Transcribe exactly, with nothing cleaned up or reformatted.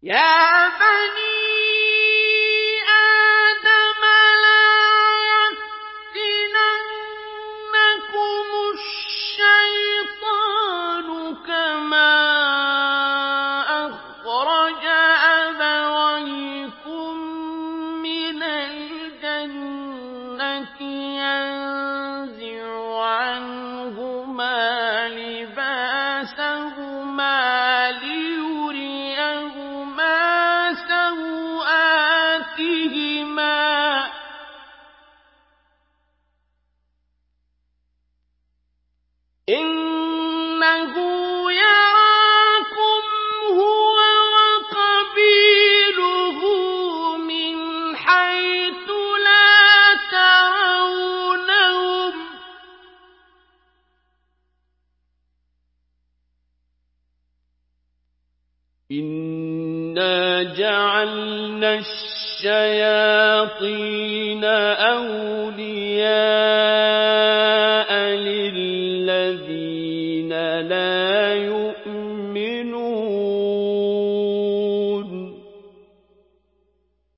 يَا بَنِي آدَمَ لَا يَفْتِنَنَّكُمُ الشَّيْطَانُ كَمَا أَخْرَجَ أَبَوَيْكُم مِّنَ الْجَنَّةِ يَنزِعُ عَنْهُمَا لِبَاسَهُمَا لِيُرِيَهُمَا سَوْآتِهِمَا ۗ إِنَّهُ يَرَاكُمْ هُوَ وَقَبِيلُهُ مِنْ حَيْثُ لَا تَرَوْنَهُمْ ۗ إِنَّا جَعَلْنَا الشَّيَاطِينَ أَوْلِيَاءَ لِلَّذِينَ لَا يُؤْمِنُونَ